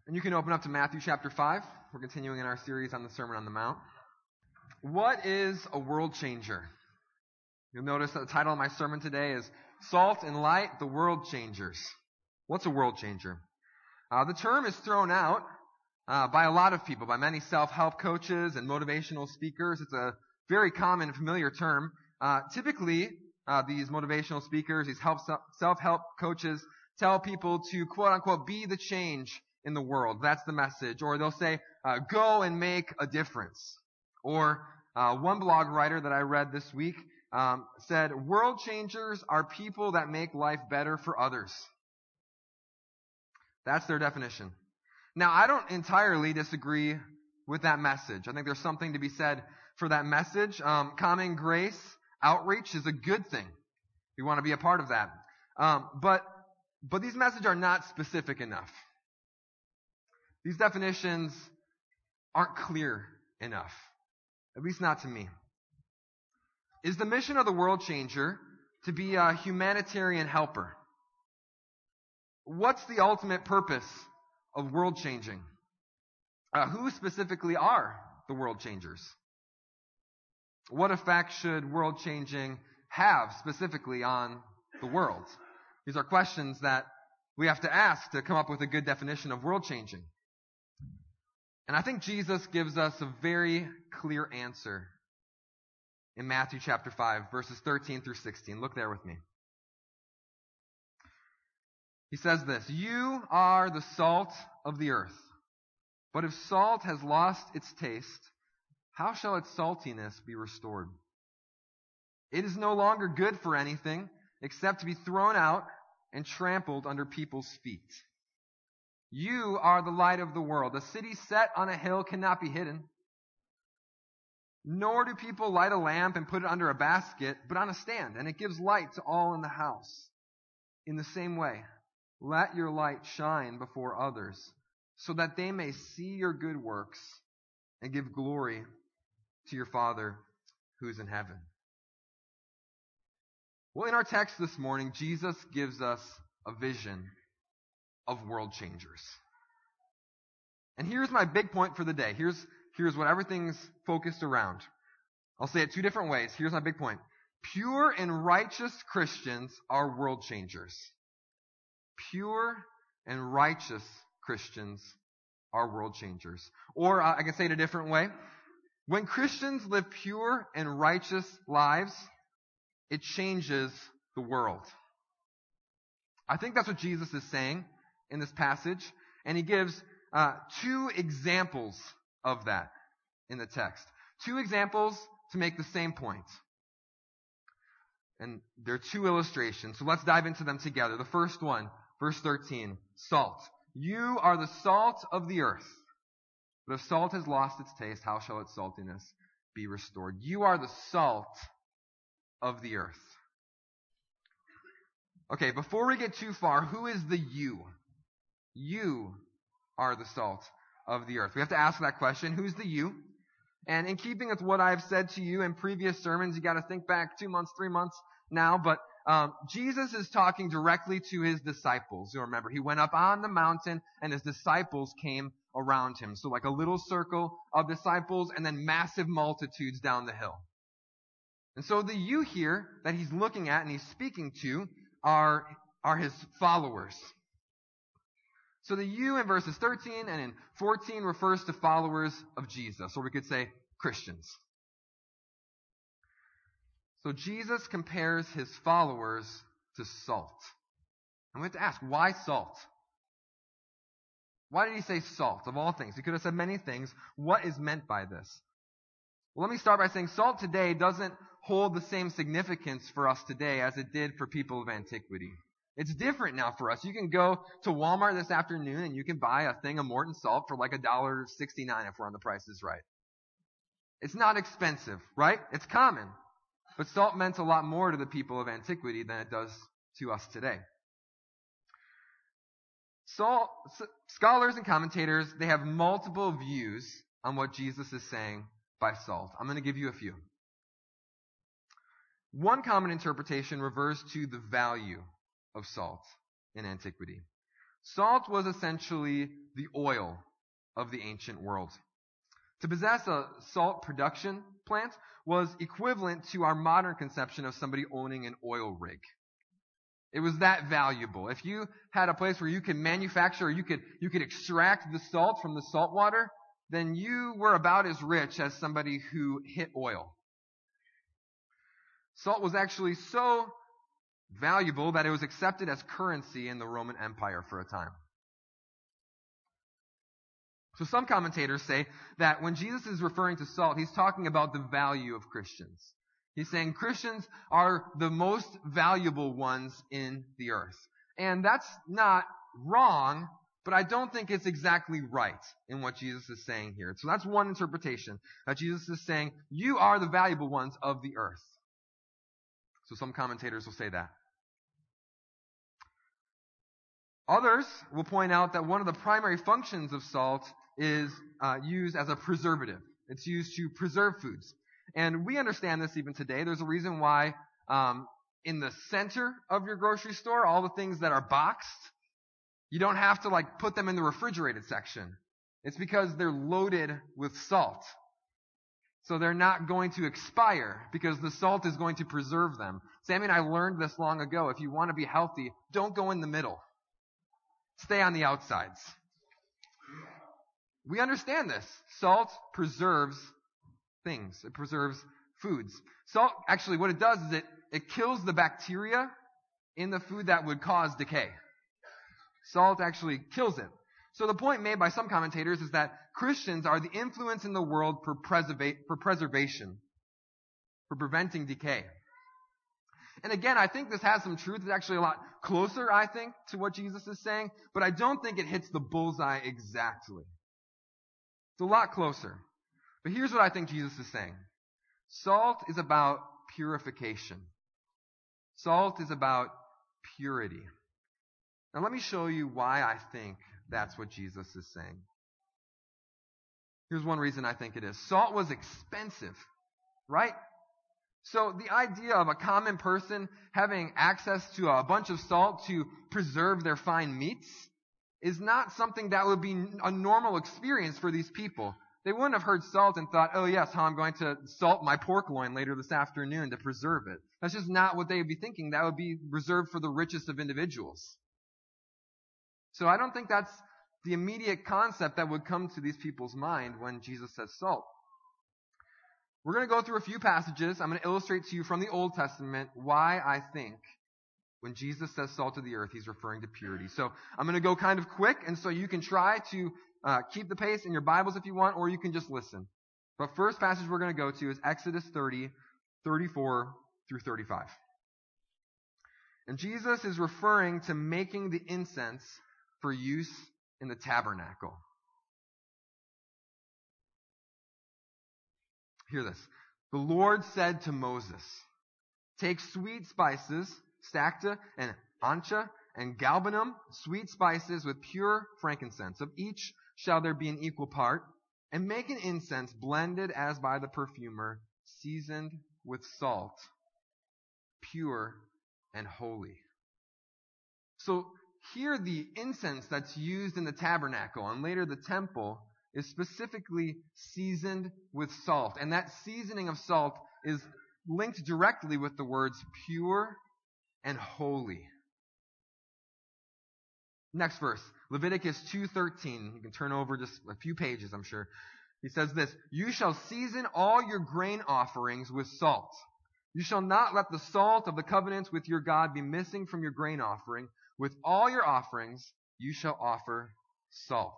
And you can open up to Matthew chapter 5. We're continuing in our series on the Sermon on the Mount. What is a world changer? You'll notice that the title of my sermon today is Salt and Light, the World Changers. What's a world changer? The term is thrown out by a lot of people, by many self-help coaches and motivational speakers. It's a very common, familiar term. Typically, these motivational speakers, these self-help coaches, tell people to quote-unquote be the change in the world. That's the message. Or they'll say, go and make a difference. Or one blog writer that I read this week said, world changers are people that make life better for others. That's their definition. Now, I don't entirely disagree with that message. I think there's something to be said for that message. Common grace outreach is a good thing. We want to be a part of that. But these messages are not specific enough. These definitions aren't clear enough, at least not to me. Is the mission of the world changer to be a humanitarian helper? What's the ultimate purpose of world changing? Who specifically are the world changers? What effect should world changing have specifically on the world? These are questions that we have to ask to come up with a good definition of world changing. And I think Jesus gives us a very clear answer in Matthew chapter 5, verses 13 through 16. Look there with me. He says this, "You are the salt of the earth. But if salt has lost its taste, how shall its saltiness be restored? It is no longer good for anything except to be thrown out and trampled under people's feet. You are the light of the world. A city set on a hill cannot be hidden. Nor do people light a lamp and put it under a basket, but on a stand, and it gives light to all in the house. In the same way, let your light shine before others, so that they may see your good works and give glory to your Father who is in heaven." Well, in our text this morning, Jesus gives us a vision of world changers. And here's my big point for the day. Here's what everything's focused around. I'll say it two different ways. Here's my big point. Pure and righteous Christians are world changers. Pure and righteous Christians are world changers. Or I can say it a different way. When Christians live pure and righteous lives, it changes the world. I think that's what Jesus is saying in this passage. And he gives two examples of that in the text. Two examples to make the same point. And there are two illustrations. So let's dive into them together. The first one, verse 13, salt. You are the salt of the earth. But if salt has lost its taste, how shall its saltiness be restored? You are the salt of the earth. Okay, before we get too far, who is the you? You are the salt of the earth. We have to ask that question. Who's the you? And in keeping with what I've said to you in previous sermons, you got to think back 2 months, 3 months now, but Jesus is talking directly to his disciples. You'll remember, he went up on the mountain and his disciples came around him. So like a little circle of disciples and then massive multitudes down the hill. And so the you here that he's looking at and he's speaking to are his followers. So the you in verses 13 and in 14 refers to followers of Jesus, or we could say Christians. So Jesus compares his followers to salt. And we have to ask, why salt? Why did he say salt, of all things? He could have said many things. What is meant by this? Well, let me start by saying salt today doesn't hold the same significance for us today as it did for people of antiquity. It's different now for us. You can go to Walmart this afternoon and you can buy a thing of Morton salt for like $1.69 if we're on the Price is Right. It's not expensive, right? It's common. But salt meant a lot more to the people of antiquity than it does to us today. Scholars and commentators, they have multiple views on what Jesus is saying by salt. I'm going to give you a few. One common interpretation refers to the value of salt in antiquity. Salt was essentially the oil of the ancient world. To possess a salt production plant was equivalent to our modern conception of somebody owning an oil rig. It was that valuable. If you had a place where you could manufacture or you could extract the salt from the salt water, then you were about as rich as somebody who hit oil. Salt was actually so valuable that it was accepted as currency in the Roman Empire for a time. So some commentators say that when Jesus is referring to salt, he's talking about the value of Christians. He's saying Christians are the most valuable ones in the earth. And that's not wrong, but I don't think it's exactly right in what Jesus is saying here. So that's one interpretation, that Jesus is saying, you are the valuable ones of the earth. So some commentators will say that. Others will point out that one of the primary functions of salt is used as a preservative. It's used to preserve foods. And we understand this even today. There's a reason why in the center of your grocery store, all the things that are boxed, you don't have to put them in the refrigerated section. It's because they're loaded with salt. So they're not going to expire because the salt is going to preserve them. Sammy and I learned this long ago. If you want to be healthy, don't go in the middle. Stay on the outsides. We understand this. Salt preserves things. It preserves foods. Salt, actually, what it does is it kills the bacteria in the food that would cause decay. Salt actually kills it. So the point made by some commentators is that Christians are the influence in the world for preservation, for preventing decay. And again, I think this has some truth. It's actually a lot closer, I think, to what Jesus is saying, but I don't think it hits the bullseye exactly. It's a lot closer. But here's what I think Jesus is saying. Salt is about purification. Salt is about purity. Now let me show you why I think that's what Jesus is saying. Here's one reason I think it is. Salt was expensive, right? So the idea of a common person having access to a bunch of salt to preserve their fine meats is not something that would be a normal experience for these people. They wouldn't have heard salt and thought, oh yes, how I'm going to salt my pork loin later this afternoon to preserve it. That's just not what they would be thinking. That would be reserved for the richest of individuals. So I don't think that's the immediate concept that would come to these people's mind when Jesus says salt. We're going to go through a few passages. I'm going to illustrate to you from the Old Testament why I think when Jesus says salt of the earth, he's referring to purity. So I'm going to go kind of quick, and so you can try to keep the pace in your Bibles if you want, or you can just listen. But first passage we're going to go to is Exodus 30, 34 through 35. And Jesus is referring to making the incense for use in the tabernacle. Hear this. The Lord said to Moses, take sweet spices, stacta and ancha, and galbanum, sweet spices with pure frankincense. Of each shall there be an equal part, and make an incense blended as by the perfumer, seasoned with salt, pure and holy. So here the incense that's used in the tabernacle and later the temple is specifically seasoned with salt. And that seasoning of salt is linked directly with the words pure and holy. Next verse, Leviticus 2:13. You can turn over just a few pages, I'm sure. He says this, you shall season all your grain offerings with salt. You shall not let the salt of the covenant with your God be missing from your grain offering. With all your offerings, you shall offer salt.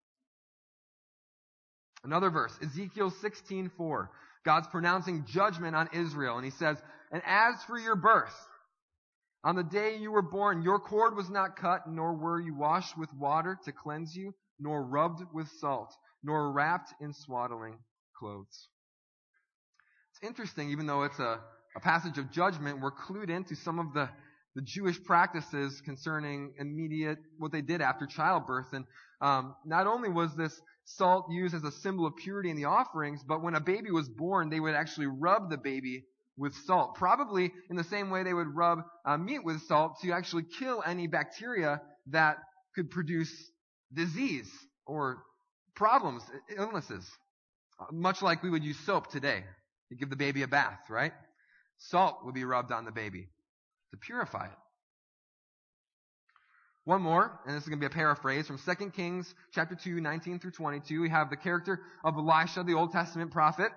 Another verse, Ezekiel 16:4. God's pronouncing judgment on Israel, and he says, and as for your birth, on the day you were born, your cord was not cut, nor were you washed with water to cleanse you, nor rubbed with salt, nor wrapped in swaddling clothes. It's interesting, even though it's a passage of judgment, we're clued into some of the Jewish practices concerning what they did after childbirth. And not only was this salt used as a symbol of purity in the offerings, but when a baby was born, they would actually rub the baby with salt. Probably in the same way they would rub meat with salt to actually kill any bacteria that could produce disease or problems, illnesses. Much like we would use soap today. You give the baby a bath, right? Salt would be rubbed on the baby to purify it. One more, and this is going to be a paraphrase from 2 Kings chapter 2, 19 through 22. We have the character of Elisha, the Old Testament prophet.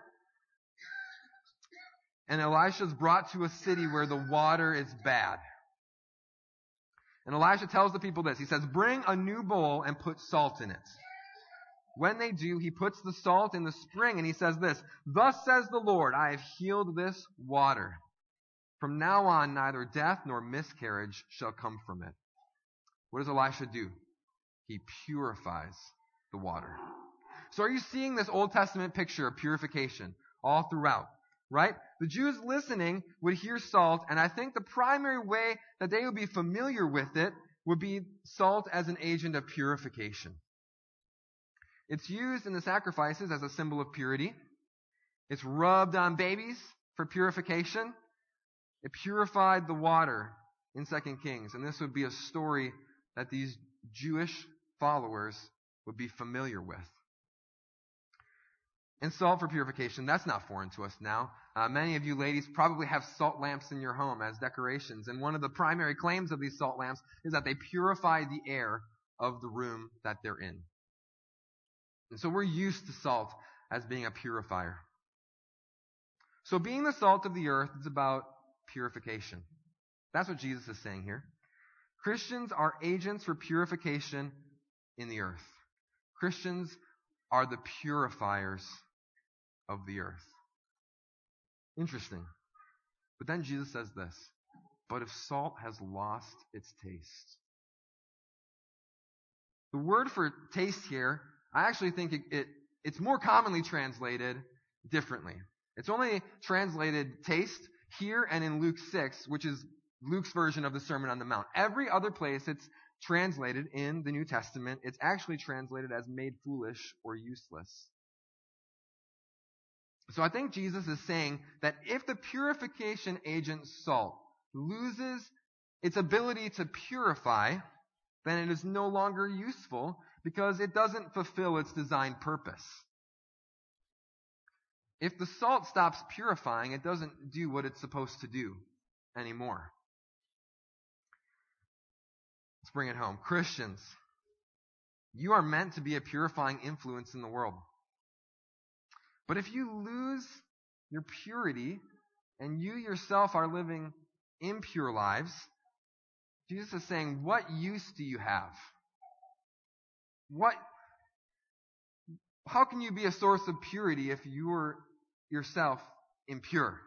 And Elisha is brought to a city where the water is bad. And Elisha tells the people this. He says, "Bring a new bowl and put salt in it." When they do, he puts the salt in the spring and he says this, "Thus says the Lord, I have healed this water. From now on, neither death nor miscarriage shall come from it." What does Elisha do? He purifies the water. So are you seeing this Old Testament picture of purification all throughout? Right? The Jews listening would hear salt, and I think the primary way that they would be familiar with it would be salt as an agent of purification. It's used in the sacrifices as a symbol of purity. It's rubbed on babies for purification. It purified the water in 2 Kings, and this would be a story that these Jewish followers would be familiar with. And salt for purification, that's not foreign to us now. Many of you ladies probably have salt lamps in your home as decorations. And one of the primary claims of these salt lamps is that they purify the air of the room that they're in. And so we're used to salt as being a purifier. So being the salt of the earth is about purification. That's what Jesus is saying here. Christians are agents for purification in the earth. Christians are the purifiers of the earth. Interesting. But then Jesus says this, "But if salt has lost its taste." The word for taste here, I actually think it's more commonly translated differently. It's only translated taste here and in Luke 6, which is Luke's version of the Sermon on the Mount. Every other place it's translated in the New Testament, it's actually translated as made foolish or useless. So I think Jesus is saying that if the purification agent salt loses its ability to purify, then it is no longer useful because it doesn't fulfill its designed purpose. If the salt stops purifying, it doesn't do what it's supposed to do anymore. Let's bring it home. Christians, you are meant to be a purifying influence in the world. But if you lose your purity and you yourself are living impure lives, Jesus is saying, what use do you have? How can you be a source of purity if you are yourself impure?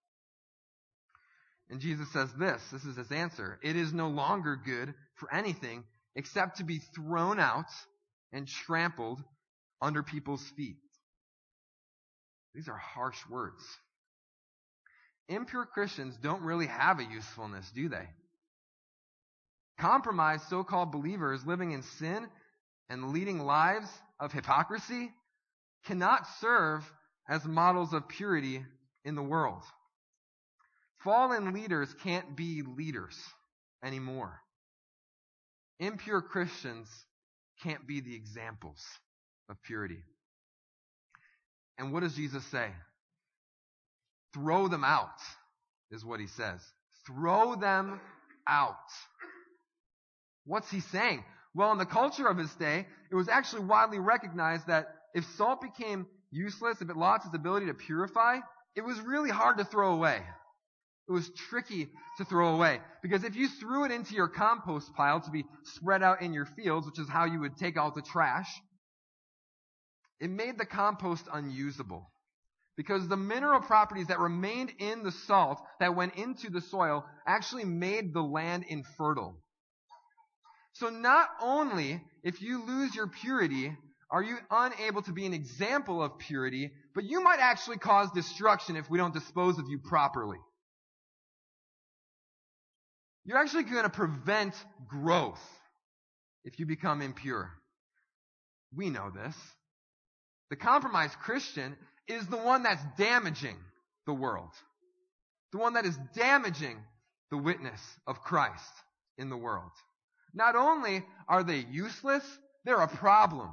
And Jesus says this is his answer. "It is no longer good for anything except to be thrown out and trampled under people's feet." These are harsh words. Impure Christians don't really have a usefulness, do they? Compromised so-called believers living in sin and leading lives of hypocrisy cannot serve as models of purity in the world. Fallen leaders can't be leaders anymore. Impure Christians can't be the examples of purity. And what does Jesus say? Throw them out, is what he says. Throw them out. What's he saying? Well, in the culture of his day, it was actually widely recognized that if salt became useless, if it lost its ability to purify, it was really hard to throw away. It was tricky to throw away. Because if you threw it into your compost pile to be spread out in your fields, which is how you would take out the trash, it made the compost unusable. Because the mineral properties that remained in the salt that went into the soil actually made the land infertile. So not only if you lose your purity are you unable to be an example of purity, but you might actually cause destruction if we don't dispose of you properly. You're actually going to prevent growth if you become impure. We know this. The compromised Christian is the one that's damaging the world. The one that is damaging the witness of Christ in the world. Not only are they useless, they're a problem.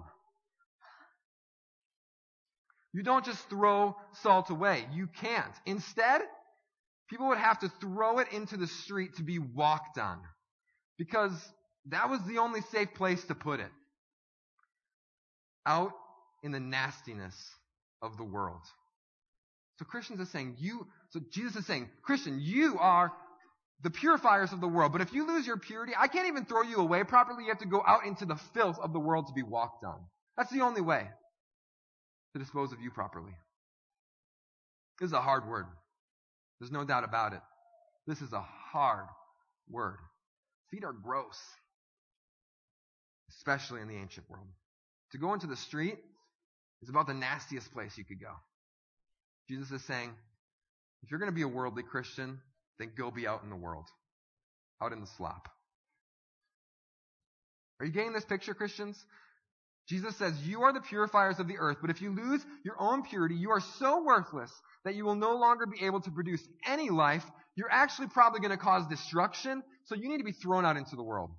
You don't just throw salt away. You can't. Instead, people would have to throw it into the street to be walked on, because that was the only safe place to put it. Out in the nastiness of the world. So Jesus is saying, Christian, you are the purifiers of the world. But if you lose your purity, I can't even throw you away properly. You have to go out into the filth of the world to be walked on. That's the only way to dispose of you properly. This is a hard word. There's no doubt about it. This is a hard word. Feet are gross, especially in the ancient world. To go into the street is about the nastiest place you could go. Jesus is saying, if you're going to be a worldly Christian, then go be out in the world, out in the slop. Are you getting this picture, Christians? Jesus says, you are the purifiers of the earth, but if you lose your own purity, you are so worthless that you will no longer be able to produce any life. You're actually probably going to cause destruction, so you need to be thrown out into the world.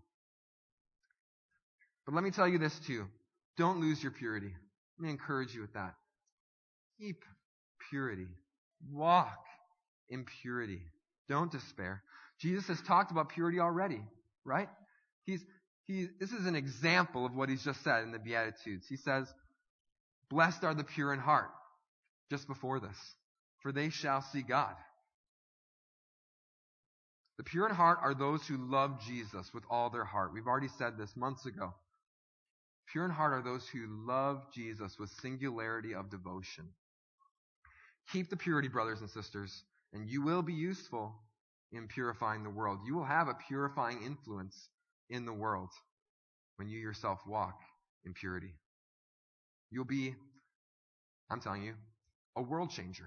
But let me tell you this too. Don't lose your purity. Let me encourage you with that. Keep purity. Walk in purity. Don't despair. Jesus has talked about purity already, right? This is an example of what he's just said in the Beatitudes. He says, blessed are the pure in heart, just before this, for they shall see God. The pure in heart are those who love Jesus with all their heart. We've already said this months ago. Pure in heart are those who love Jesus with singularity of devotion. Keep the purity, brothers and sisters, and you will be useful in purifying the world. You will have a purifying influence in the world when you yourself walk in purity. You'll be, I'm telling you, a world changer.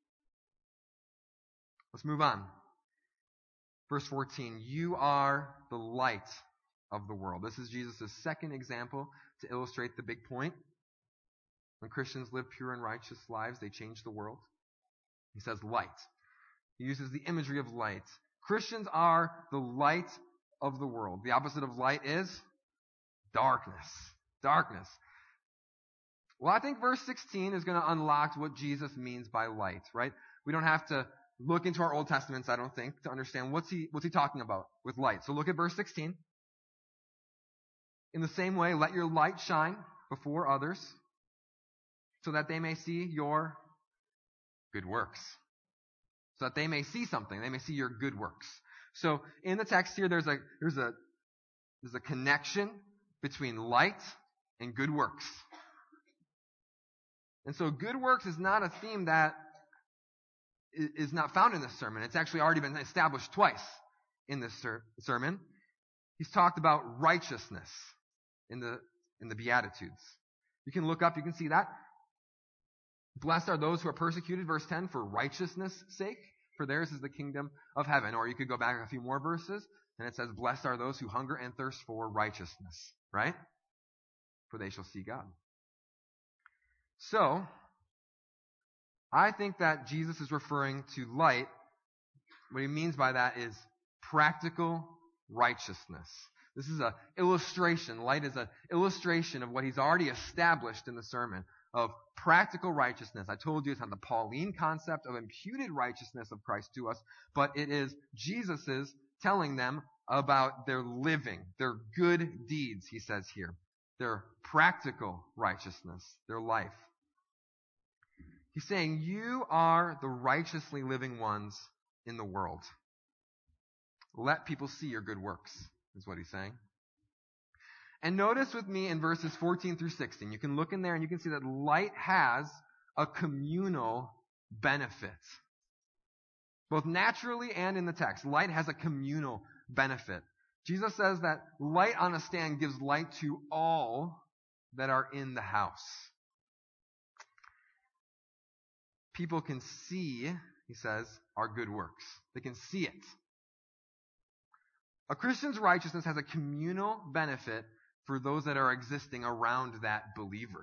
Let's move on. Verse 14, you are the light of the world. This is Jesus' second example to illustrate the big point. When Christians live pure and righteous lives, they change the world. He says light. He uses the imagery of light. Christians are the light of the world. The opposite of light is darkness. Darkness. Well, I think verse 16 is going to unlock what Jesus means by light, right? We don't have to look into our Old Testaments, I don't think, to understand what's he talking about with light. So look at verse 16. In the same way, let your light shine before others, so that they may see your good works. So that they may see something. They may see your good works. So in the text here, there's a connection between light and good works. And so good works is not a theme that is not found in this sermon. It's actually already been established twice in this sermon. He's talked about righteousness in the Beatitudes. You can look up, you can see that. Blessed are those who are persecuted, verse 10, for righteousness' sake, for theirs is the kingdom of heaven. Or you could go back a few more verses, and it says, blessed are those who hunger and thirst for righteousness, right? For they shall see God. So, I think that Jesus is referring to light. What he means by that is practical righteousness. This is an illustration. Light is an illustration of what he's already established in the sermon of practical righteousness. I told you it's not the Pauline concept of imputed righteousness of Christ to us, but it is Jesus's telling them about their living, their good deeds, he says here. Their practical righteousness, their life. He's saying, you are the righteously living ones in the world. Let people see your good works, is what he's saying. And notice with me in verses 14 through 16, you can look in there and you can see that light has a communal benefit. Both naturally and in the text, light has a communal benefit. Jesus says that light on a stand gives light to all that are in the house. People can see, he says, our good works. They can see it. A Christian's righteousness has a communal benefit for those that are existing around that believer.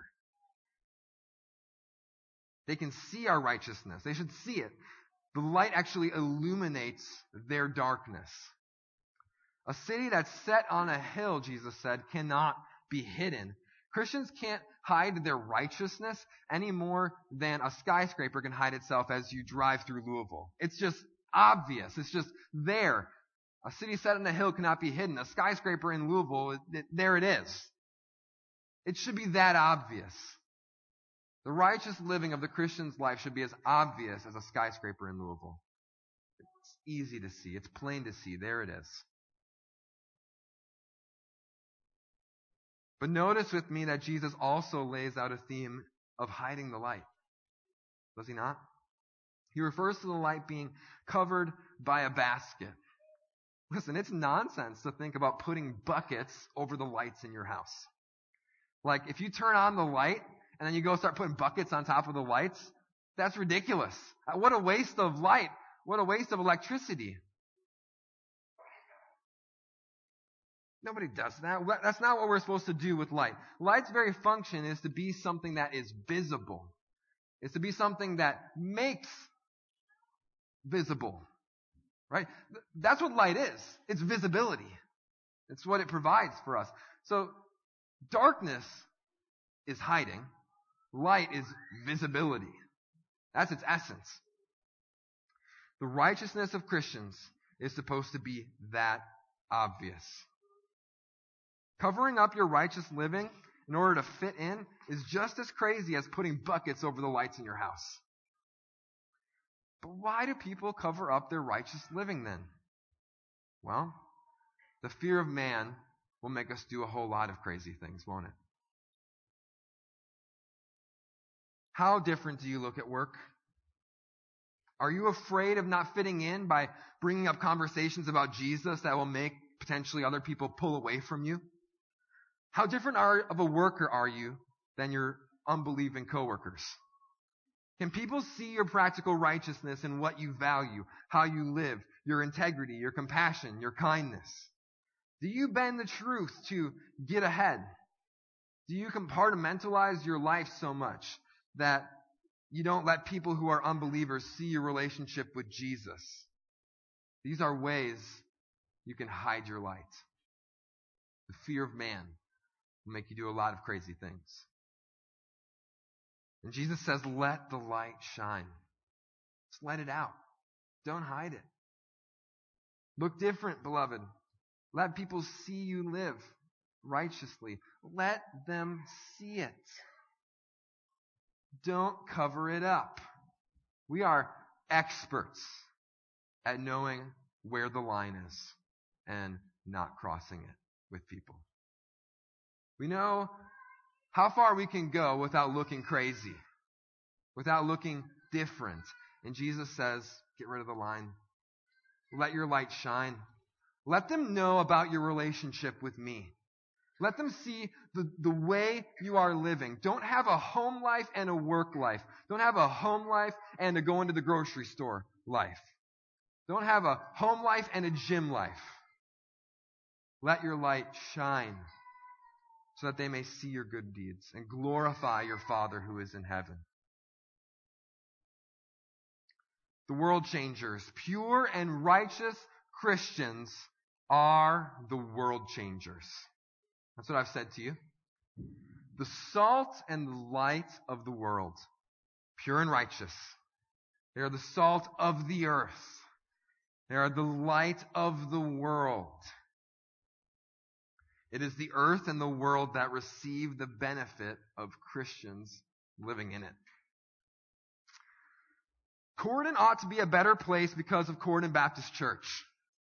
They can see our righteousness. They should see it. The light actually illuminates their darkness. A city that's set on a hill, Jesus said, cannot be hidden. Christians can't hide their righteousness any more than a skyscraper can hide itself as you drive through Louisville. It's just obvious. It's just there. A city set on a hill cannot be hidden. A skyscraper in Louisville, there it is. It should be that obvious. The righteous living of the Christian's life should be as obvious as a skyscraper in Louisville. It's easy to see. It's plain to see. There it is. But notice with me that Jesus also lays out a theme of hiding the light. Does he not? He refers to the light being covered by a basket. Listen, it's nonsense to think about putting buckets over the lights in your house. Like, if you turn on the light and then you go start putting buckets on top of the lights, that's ridiculous. What a waste of light. What a waste of electricity. Nobody does that. That's not what we're supposed to do with light. Light's very function is to be something that is visible. It's to be something that makes visible. Right? That's what light is. It's visibility. It's what it provides for us. So, darkness is hiding. Light is visibility. That's its essence. The righteousness of Christians is supposed to be that obvious. Covering up your righteous living in order to fit in is just as crazy as putting buckets over the lights in your house. But why do people cover up their righteous living then? Well, the fear of man will make us do a whole lot of crazy things, won't it? How different do you look at work? Are you afraid of not fitting in by bringing up conversations about Jesus that will make potentially other people pull away from you? How different of a worker are you than your unbelieving coworkers? Can people see your practical righteousness in what you value, how you live, your integrity, your compassion, your kindness? Do you bend the truth to get ahead? Do you compartmentalize your life so much that you don't let people who are unbelievers see your relationship with Jesus? These are ways you can hide your light. The fear of man will make you do a lot of crazy things. And Jesus says, let the light shine. Just let it out. Don't hide it. Look different, beloved. Let people see you live righteously. Let them see it. Don't cover it up. We are experts at knowing where the line is and not crossing it with people. We know how far we can go without looking crazy, without looking different. And Jesus says, get rid of the line. Let your light shine. Let them know about your relationship with me. Let them see the way you are living. Don't have a home life and a work life. Don't have a home life and a go into the grocery store life. Don't have a home life and a gym life. Let your light shine so that they may see your good deeds and glorify your Father who is in heaven. The world changers, pure and righteous Christians, are the world changers. That's what I've said to you. The salt and the light of the world, pure and righteous. They are the salt of the earth. They are the light of the world. It is the earth and the world that receive the benefit of Christians living in it. Corydon ought to be a better place because of Corydon Baptist Church.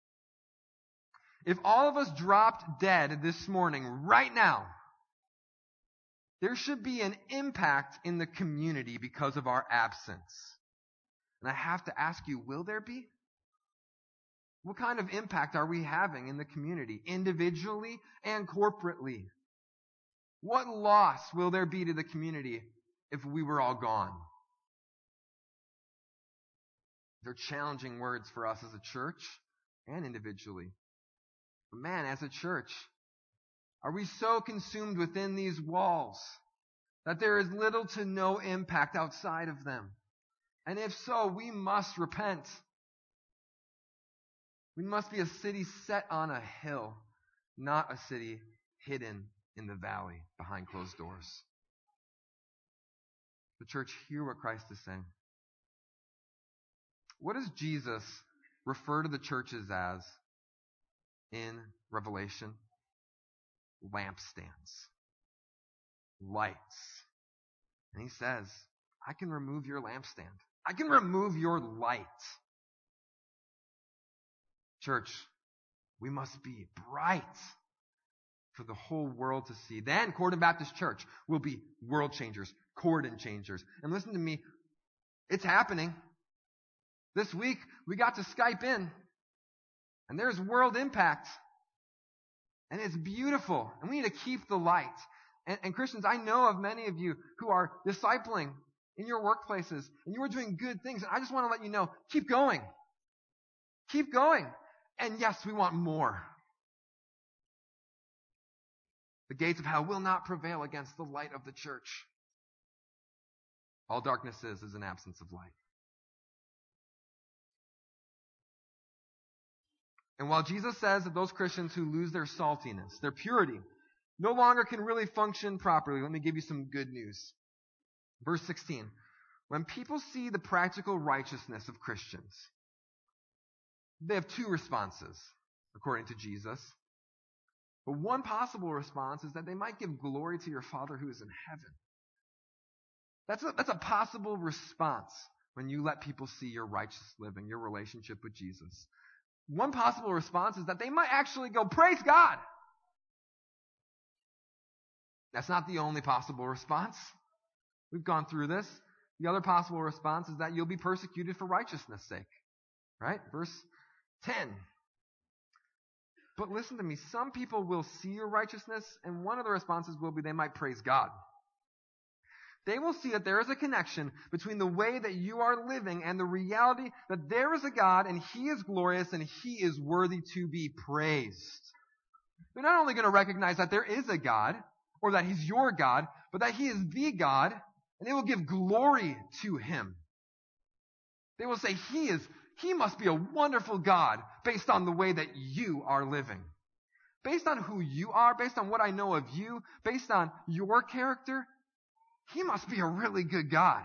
If all of us dropped dead this morning, right now, there should be an impact in the community because of our absence. And I have to ask you, will there be? What kind of impact are we having in the community, individually and corporately? What loss will there be to the community if we were all gone? They're challenging words for us as a church and individually. But man, as a church, are we so consumed within these walls that there is little to no impact outside of them? And if so, we must repent. We must be a city set on a hill, not a city hidden in the valley behind closed doors. The church, hear what Christ is saying. What does Jesus refer to the churches as in Revelation? Lampstands. Lights. And he says, I can remove your lampstand. I can remove your light. Church, we must be bright for the whole world to see. Then Corydon Baptist Church will be world changers, Corydon changers. And listen to me, it's happening. This week, we got to Skype in, and there's world impact. And it's beautiful, and we need to keep the light. And Christians, I know of many of you who are discipling in your workplaces, and you are doing good things. And I just want to let you know, keep going. Keep going. And yes, we want more. The gates of hell will not prevail against the light of the church. All darkness is an absence of light. And while Jesus says that those Christians who lose their saltiness, their purity, no longer can really function properly, let me give you some good news. Verse 16. When people see the practical righteousness of Christians, they have two responses, according to Jesus. But one possible response is that they might give glory to your Father who is in heaven. That's a possible response when you let people see your righteous living, your relationship with Jesus. One possible response is that they might actually go, praise God. That's not the only possible response. We've gone through this. The other possible response is that you'll be persecuted for righteousness' sake. Right? Verse 10. But listen to me. Some people will see your righteousness, and one of the responses will be they might praise God. They will see that there is a connection between the way that you are living and the reality that there is a God and He is glorious and He is worthy to be praised. They're not only going to recognize that there is a God or that He's your God, but that He is the God, and they will give glory to Him. They will say, He must be a wonderful God based on the way that you are living. Based on who you are, based on what I know of you, based on your character, He must be a really good God.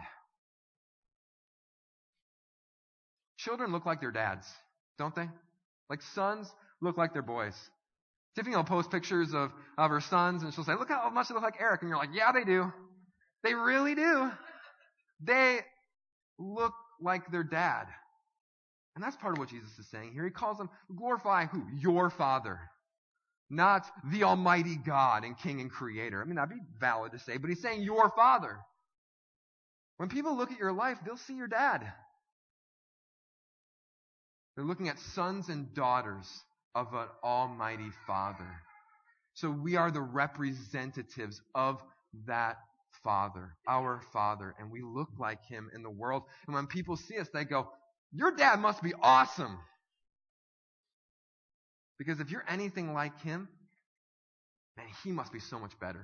Children look like their dads, don't they? Like sons look like their boys. Tiffany will post pictures of her sons, and she'll say, look how much they look like Eric. And you're like, yeah, they do. They really do. They look like their dad. And that's part of what Jesus is saying here. He calls them, glorify who? Your Father. Not the Almighty God and King and Creator. I mean, that'd be valid to say, but He's saying your Father. When people look at your life, they'll see your dad. They're looking at sons and daughters of an Almighty Father. So we are the representatives of that Father, our Father, and we look like Him in the world. And when people see us, they go, your dad must be awesome. Because if you're anything like Him, man, He must be so much better.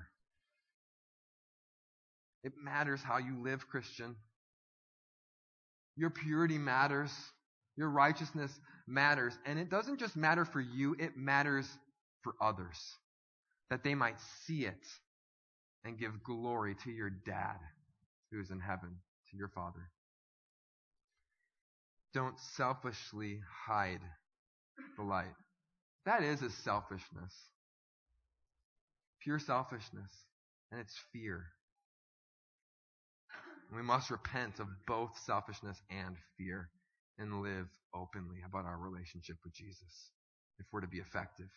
It matters how you live, Christian. Your purity matters. Your righteousness matters. And it doesn't just matter for you, it matters for others. That they might see it and give glory to your dad who is in heaven, to your Father. Don't selfishly hide the light. That is a selfishness. Pure selfishness. And it's fear. We must repent of both selfishness and fear and live openly about our relationship with Jesus if we're to be effective.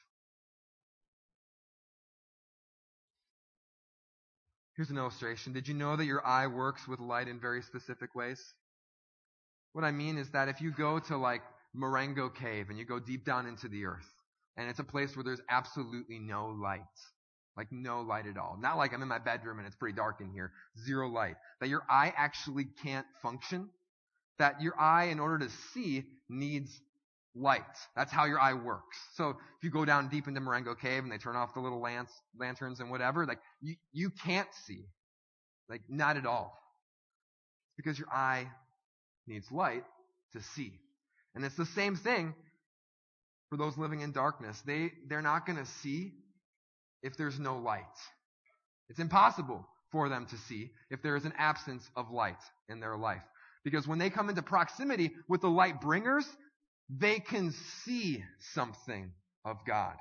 Here's an illustration. Did you know that your eye works with light in very specific ways? What I mean is that if you go to like Marengo Cave and you go deep down into the earth, and it's a place where there's absolutely no light, like no light at all. Not like I'm in my bedroom and it's pretty dark in here. Zero light. That your eye actually can't function. That your eye, in order to see, needs light. That's how your eye works. So if you go down deep into Marengo Cave and they turn off the little lanterns and whatever, like you can't see. Like not at all. Because your eye needs light to see. And it's the same thing for those living in darkness. They're not going to see if there's no light. It's impossible for them to see if there is an absence of light in their life. Because when they come into proximity with the light bringers, they can see something of God.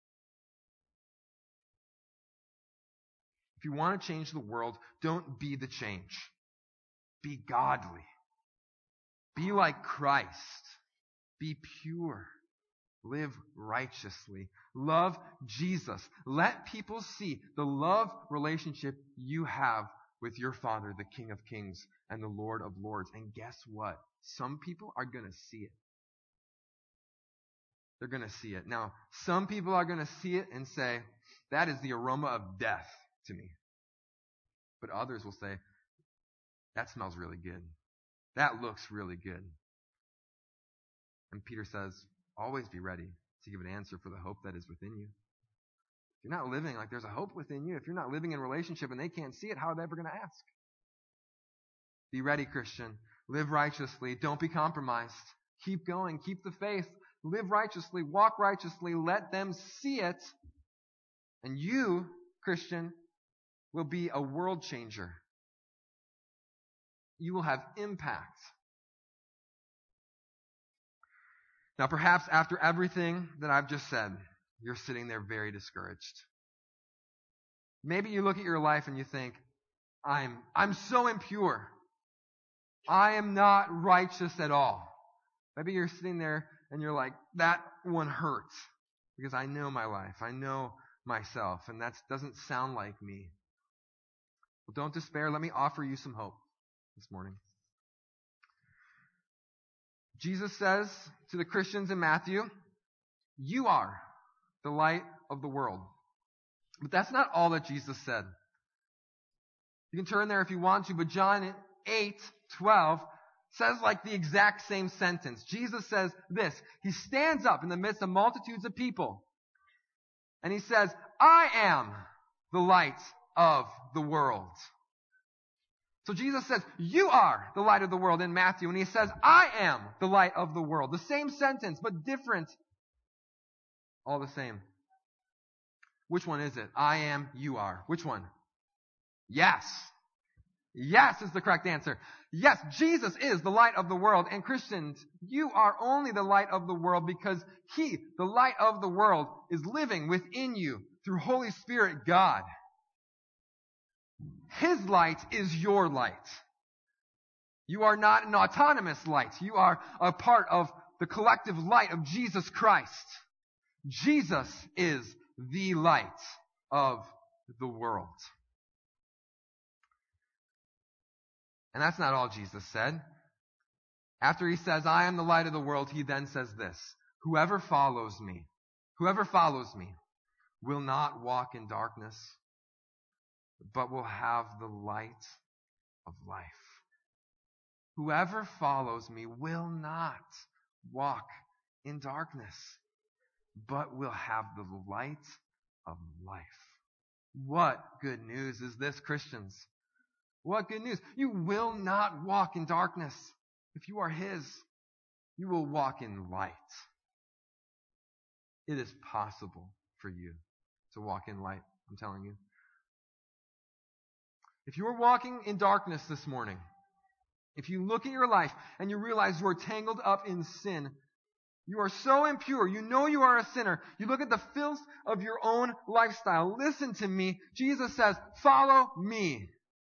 If you want to change the world, don't be the change. Be godly. Be like Christ. Be pure. Live righteously. Love Jesus. Let people see the love relationship you have with your Father, the King of Kings and the Lord of Lords. And guess what? Some people are going to see it. They're going to see it. Now, some people are going to see it and say, that is the aroma of death to me. But others will say, that smells really good. That looks really good. And Peter says, always be ready to give an answer for the hope that is within you. If you're not living like there's a hope within you, if you're not living in relationship and they can't see it, how are they ever going to ask? Be ready, Christian. Live righteously. Don't be compromised. Keep going. Keep the faith. Live righteously. Walk righteously. Let them see it. And you, Christian, will be a world changer. You will have impact. Now, perhaps after everything that I've just said, you're sitting there very discouraged. Maybe you look at your life and you think, I'm so impure. I am not righteous at all. Maybe you're sitting there and you're like, that one hurts because I know my life. I know myself, and that doesn't sound like me. Well, don't despair. Let me offer you some hope this morning. Jesus says to the Christians in Matthew, you are the light of the world. But that's not all that Jesus said. You can turn there if you want to, but John 8:12 says like the exact same sentence. Jesus says this. He stands up in the midst of multitudes of people, and he says, I am the light of the world. So Jesus says, you are the light of the world in Matthew. And he says, I am the light of the world. The same sentence, but different. All the same. Which one is it? I am, you are. Which one? Yes. Yes is the correct answer. Yes, Jesus is the light of the world. And Christians, you are only the light of the world because He, the light of the world, is living within you through Holy Spirit God. His light is your light. You are not an autonomous light. You are a part of the collective light of Jesus Christ. Jesus is the light of the world. And that's not all Jesus said. After he says, I am the light of the world, he then says this, whoever follows me will not walk in darkness, but will have the light of life. Whoever follows me will not walk in darkness, but will have the light of life. What good news is this, Christians? What good news. You will not walk in darkness. If you are His, you will walk in light. It is possible for you to walk in light, I'm telling you. If you are walking in darkness this morning, if you look at your life and you realize you are tangled up in sin, you are so impure, you know you are a sinner, you look at the filth of your own lifestyle, listen to me, Jesus says, follow me.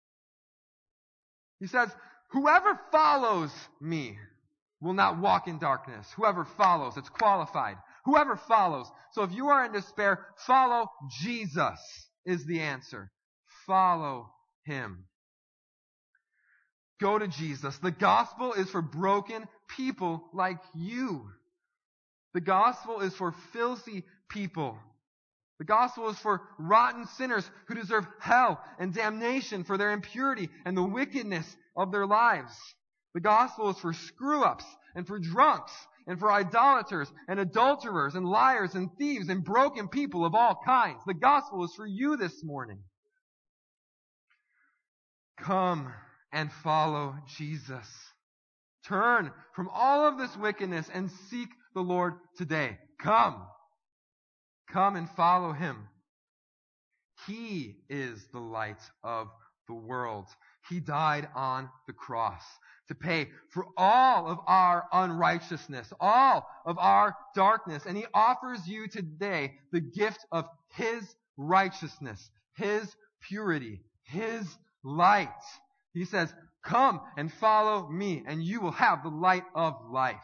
He says, whoever follows me will not walk in darkness. Whoever follows, it's qualified. Whoever follows. So if you are in despair, follow Jesus is the answer. Follow Him. Go to Jesus. The gospel is for broken people like you. The gospel is for filthy people. The gospel is for rotten sinners who deserve hell and damnation for their impurity and the wickedness of their lives. The gospel is for screw-ups and for drunks and for idolaters and adulterers and liars and thieves and broken people of all kinds. The gospel is for you this morning. Come and follow Jesus. Turn from all of this wickedness and seek the Lord today. come. Come and follow him. He is the light of the world. He died on the cross to pay for all of our unrighteousness, all of our darkness. And he offers you today the gift of his righteousness, his purity, his light. He says, come and follow me, and you will have the light of life.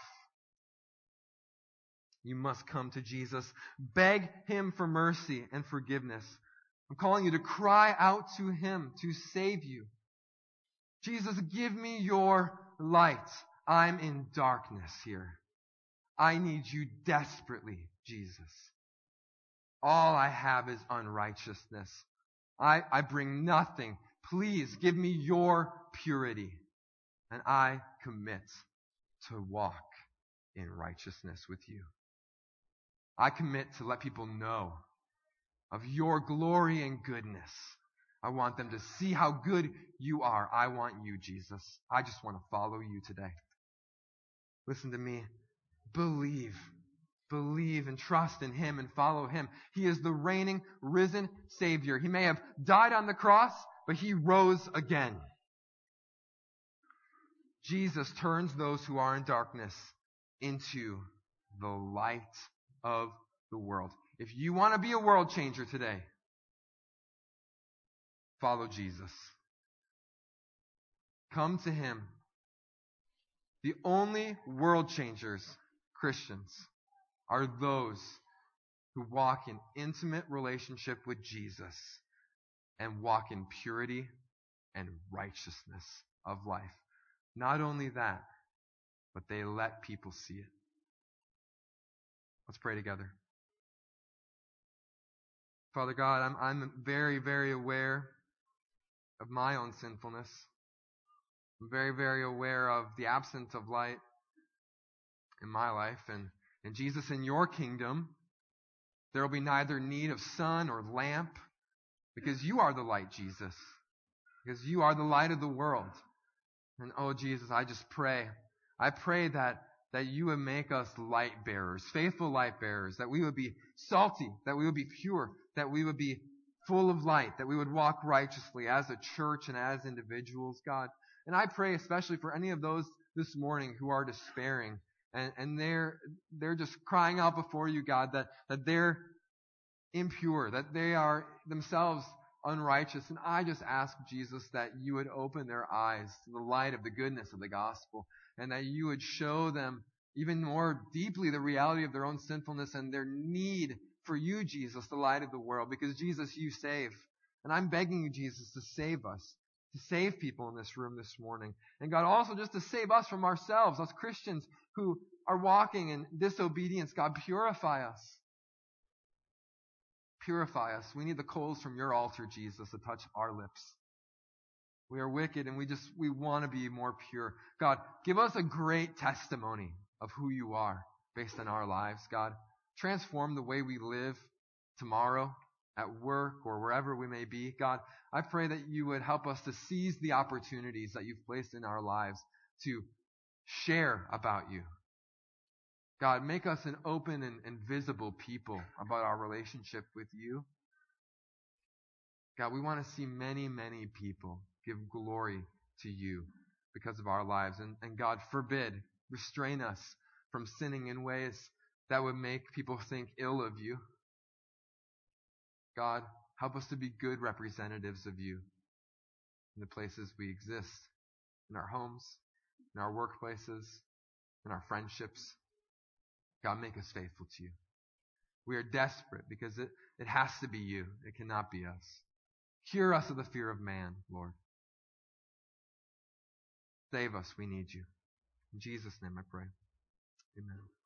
You must come to Jesus. Beg him for mercy and forgiveness. I'm calling you to cry out to him to save you. Jesus, give me your light. I'm in darkness here. I need you desperately, Jesus. All I have is unrighteousness. I bring nothing. Please give me your purity. And I commit to walk in righteousness with you. I commit to let people know of your glory and goodness. I want them to see how good you are. I want you, Jesus. I just want to follow you today. Listen to me. Believe. Believe and trust in him and follow him. He is the reigning, risen Savior. He may have died on the cross, but he rose again. Jesus turns those who are in darkness into the light of the world. If you want to be a world changer today, follow Jesus. Come to him. The only world changers, Christians, are those who walk in intimate relationship with Jesus and walk in purity and righteousness of life. Not only that, but they let people see it. Let's pray together. Father God, I'm very, very aware of my own sinfulness. I'm very, very aware of the absence of light in my life. And Jesus, in your kingdom, there will be neither need of sun or lamp, because you are the light, Jesus. Because you are the light of the world. And oh, Jesus, I just pray. I pray that you would make us light bearers, faithful light bearers, that we would be salty, that we would be pure, that we would be full of light, that we would walk righteously as a church and as individuals, God. And I pray especially for any of those this morning who are despairing and they're just crying out before you, God, that they're impure, that they are themselves unrighteous. And I just ask, Jesus, that you would open their eyes to the light of the goodness of the gospel, and that you would show them even more deeply the reality of their own sinfulness and their need for you, Jesus, the light of the world. Because, Jesus, you save. And I'm begging you, Jesus, to save us, to save people in this room this morning. And God, also just to save us from ourselves, us Christians who are walking in disobedience. God, purify us. Purify us. We need the coals from your altar, Jesus, to touch our lips. We are wicked and we want to be more pure. God, give us a great testimony of who you are based on our lives, God. Transform the way we live tomorrow at work or wherever we may be. God, I pray that you would help us to seize the opportunities that you've placed in our lives to share about you. God, make us an open and visible people about our relationship with you. God, we want to see many, many people give glory to you because of our lives. And God, forbid, restrain us from sinning in ways that would make people think ill of you. God, help us to be good representatives of you in the places we exist, in our homes, in our workplaces, in our friendships. God, make us faithful to you. We are desperate because it has to be you. It cannot be us. Cure us of the fear of man, Lord. Save us. We need you. In Jesus' name I pray. Amen.